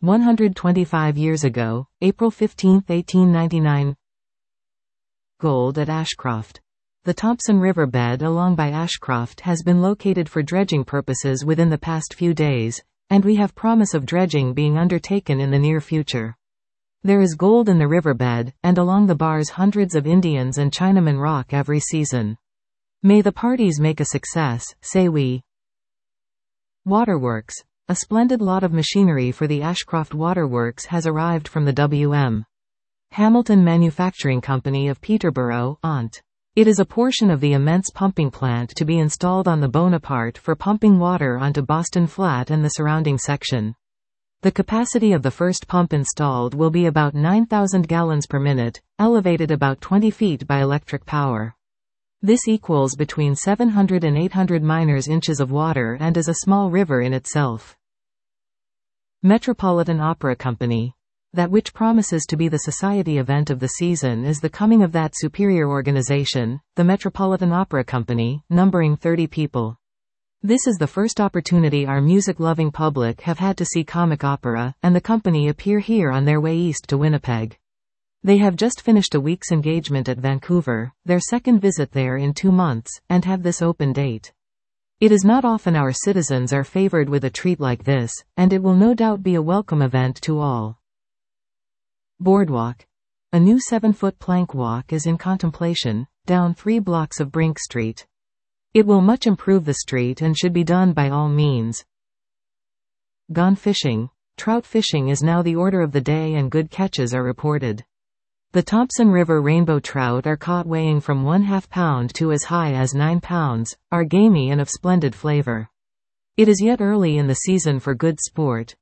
125 years ago, April 15, 1899. Gold at Ashcroft. The Thompson River bed along by Ashcroft has been located for dredging purposes within the past few days, and we have promise of dredging being undertaken in the near future. There is gold in the riverbed, and along the bars hundreds of Indians and Chinamen rock every season. May the parties make a success, say we. Waterworks. A splendid lot of machinery for the Ashcroft Waterworks has arrived from the W.M. Hamilton Manufacturing Company of Peterborough, Ont. It is a portion of the immense pumping plant to be installed on the Bonaparte for pumping water onto Boston Flat and the surrounding section. The capacity of the first pump installed will be about 9,000 gallons per minute, elevated about 20 feet by electric power. This equals between 700 and 800 miners inches of water and is a small river in itself. Metropolitan Opera Company. That which promises to be the society event of the season is the coming of that superior organization, the Metropolitan Opera Company, numbering 30 people. This is the first opportunity our music-loving public have had to see comic opera, and the company appear here on their way east to Winnipeg. They have just finished a week's engagement at Vancouver, their second visit there in 2 months, and have this open date. It is not often our citizens are favored with a treat like this, and it will no doubt be a welcome event to all. Boardwalk. A new 7-foot plank walk is in contemplation, down 3 blocks of Brink Street. It will much improve the street and should be done by all means. Gone fishing. Trout fishing is now the order of the day and good catches are reported. The Thompson River rainbow trout are caught weighing from 1/2 pound to as high as 9 pounds, are gamey and of splendid flavor. It is yet early in the season for good sport.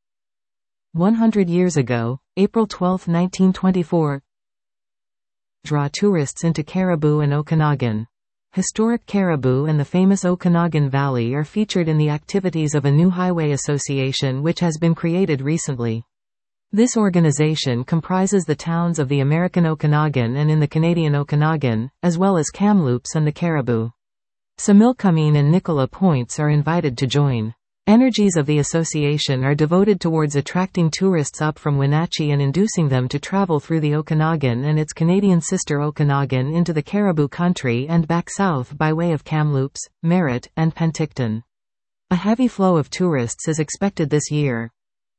100 years ago, April 12, 1924. Draw tourists into Caribou and Okanagan. Historic Caribou and the famous Okanagan Valley are featured in the activities of a new highway association which has been created recently. This organization comprises the towns of the American Okanagan and in the Canadian Okanagan, as well as Kamloops and the Caribou. Similkameen and Nicola Points are invited to join. Energies of the association are devoted towards attracting tourists up from Wenatchee and inducing them to travel through the Okanagan and its Canadian sister Okanagan into the Caribou country and back south by way of Kamloops, Merritt, and Penticton. A heavy flow of tourists is expected this year.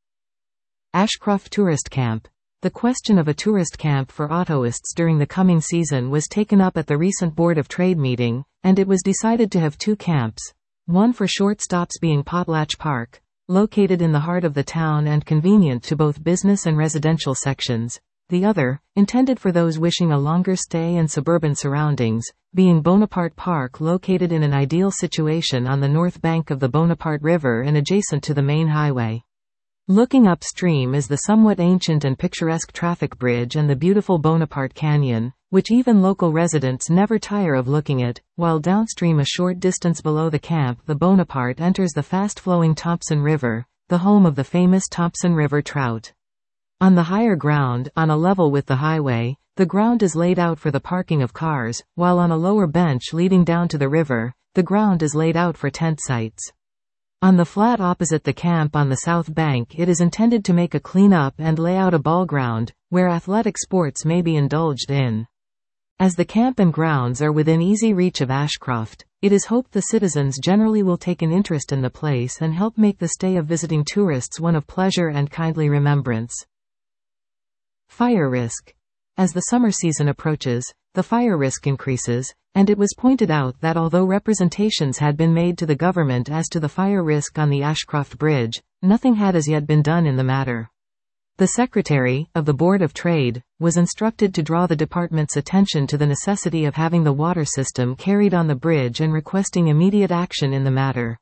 Ashcroft Tourist Camp. The question of a tourist camp for autoists during the coming season was taken up at the recent Board of Trade meeting, and it was decided to have 2 camps. One for short stops being Potlatch Park, located in the heart of the town and convenient to both business and residential sections. The other, intended for those wishing a longer stay and suburban surroundings, being Bonaparte Park, located in an ideal situation on the north bank of the Bonaparte River and adjacent to the main highway. Looking upstream is the somewhat ancient and picturesque traffic bridge and the beautiful Bonaparte Canyon, which even local residents never tire of looking at, while downstream a short distance below the camp the Bonaparte enters the fast-flowing Thompson River, the home of the famous Thompson River trout. On the higher ground, on a level with the highway, the ground is laid out for the parking of cars, while on a lower bench leading down to the river, the ground is laid out for tent sites. On the flat opposite the camp on the south bank it is intended to make a clean-up and lay out a ball ground, where athletic sports may be indulged in. As the camp and grounds are within easy reach of Ashcroft, it is hoped the citizens generally will take an interest in the place and help make the stay of visiting tourists one of pleasure and kindly remembrance. Fire risk. As the summer season approaches, the fire risk increases, and it was pointed out that although representations had been made to the government as to the fire risk on the Ashcroft Bridge, nothing had as yet been done in the matter. The Secretary of the Board of Trade was instructed to draw the department's attention to the necessity of having the water system carried on the bridge and requesting immediate action in the matter.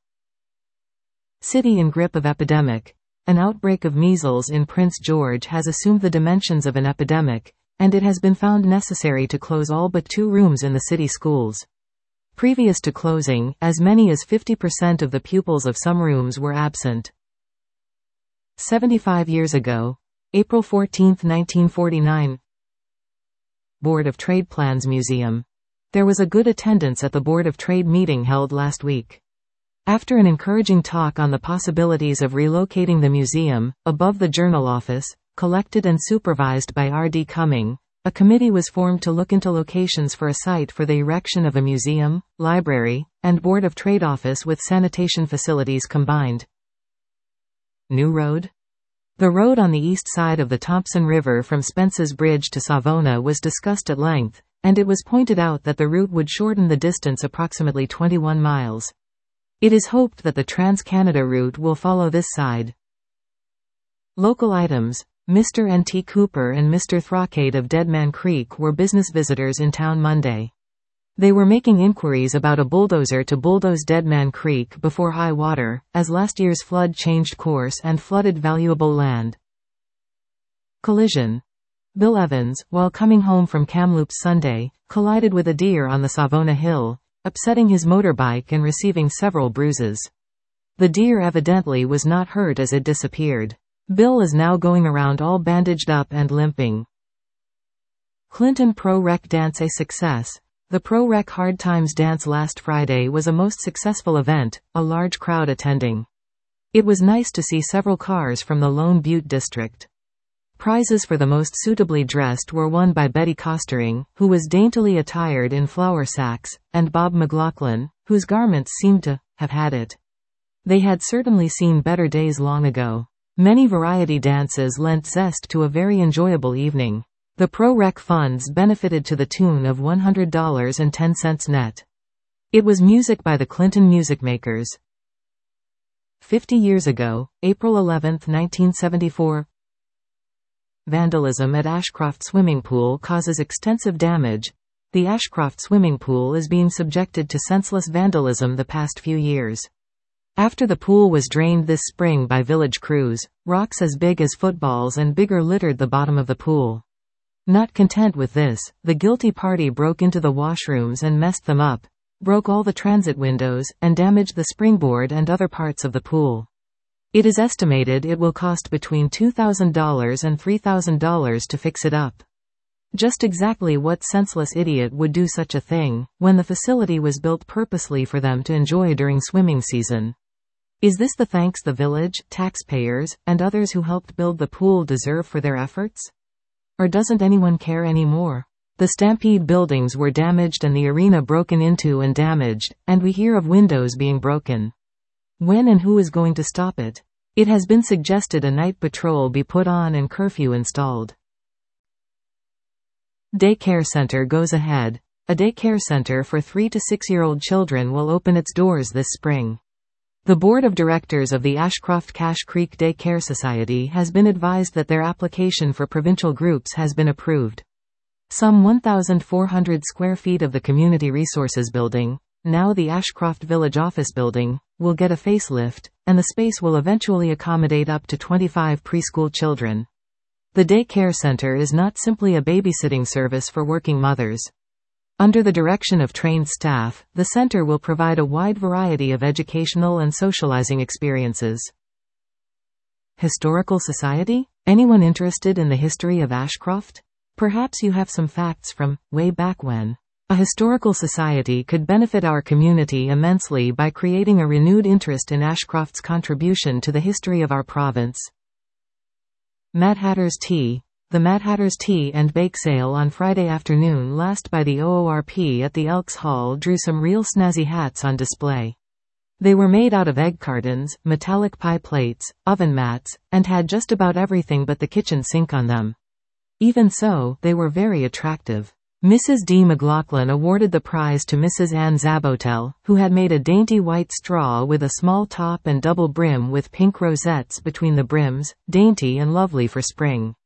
City in grip of epidemic. An outbreak of measles in Prince George has assumed the dimensions of an epidemic, and it has been found necessary to close all but 2 rooms in the city schools. Previous to closing, as many as 50% of the pupils of some rooms were absent. 75 years ago, April 14, 1949. Board of Trade Plans Museum. There was a good attendance at the Board of Trade meeting held last week. After an encouraging talk on the possibilities of relocating the museum, above the journal office, collected and supervised by R.D. Cumming, a committee was formed to look into locations for a site for the erection of a museum, library, and Board of Trade office with sanitation facilities combined. New road? The road on the east side of the Thompson River from Spence's Bridge to Savona was discussed at length, and it was pointed out that the route would shorten the distance approximately 21 miles. It is hoped that the Trans-Canada route will follow this side. Local items. Mr. N.T. Cooper and Mr. Throckade of Deadman Creek were business visitors in town Monday. They were making inquiries about a bulldozer to bulldoze Deadman Creek before high water, as last year's flood changed course and flooded valuable land. Collision. Bill Evans, while coming home from Kamloops Sunday, collided with a deer on the Savona Hill, upsetting his motorbike and receiving several bruises. The deer evidently was not hurt as it disappeared. Bill is now going around all bandaged up and limping. Clinton Pro Rec Dance a success. The Pro Rec Hard Times Dance last Friday was a most successful event, a large crowd attending. It was nice to see several cars from the Lone Butte district. Prizes for the most suitably dressed were won by Betty Costering, who was daintily attired in flour sacks, and Bob McLaughlin, whose garments seemed to have had it. They had certainly seen better days long ago. Many variety dances lent zest to a very enjoyable evening. The Pro Rec funds benefited to the tune of $100.10 net. It was music by the Clinton Music Makers. 50 years ago, April 11, 1974. Vandalism at Ashcroft Swimming Pool causes extensive damage. The Ashcroft Swimming Pool is being subjected to senseless vandalism the past few years. After the pool was drained this spring by village crews, rocks as big as footballs and bigger littered the bottom of the pool. Not content with this, the guilty party broke into the washrooms and messed them up, broke all the transit windows, and damaged the springboard and other parts of the pool. It is estimated it will cost between $2,000 and $3,000 to fix it up. Just exactly what senseless idiot would do such a thing, when the facility was built purposely for them to enjoy during swimming season? Is this the thanks the village, taxpayers, and others who helped build the pool deserve for their efforts? Or doesn't anyone care anymore? The Stampede buildings were damaged and the arena broken into and damaged, and we hear of windows being broken. When and who is going to stop it? It has been suggested a night patrol be put on and curfew installed. Daycare center goes ahead. A daycare center for 3 to 6-year-old children will open its doors this spring. The board of directors of the Ashcroft Cache Creek Day Care Society has been advised that their application for provincial groups has been approved. Some 1,400 square feet of the Community Resources Building, now the Ashcroft Village Office Building, will get a facelift, and the space will eventually accommodate up to 25 preschool children. The day care center is not simply a babysitting service for working mothers. Under the direction of trained staff, the center will provide a wide variety of educational and socializing experiences. Historical Society? Anyone interested in the history of Ashcroft? Perhaps you have some facts from way back when. A historical society could benefit our community immensely by creating a renewed interest in Ashcroft's contribution to the history of our province. Mad Hatter's Tea. The Mad Hatter's Tea and Bake Sale on Friday afternoon last by the OORP at the Elks Hall drew some real snazzy hats on display. They were made out of egg cartons, metallic pie plates, oven mats, and had just about everything but the kitchen sink on them. Even so, they were very attractive. Mrs. D. McLaughlin awarded the prize to Mrs. Ann Zabotel, who had made a dainty white straw with a small top and double brim with pink rosettes between the brims, dainty and lovely for spring.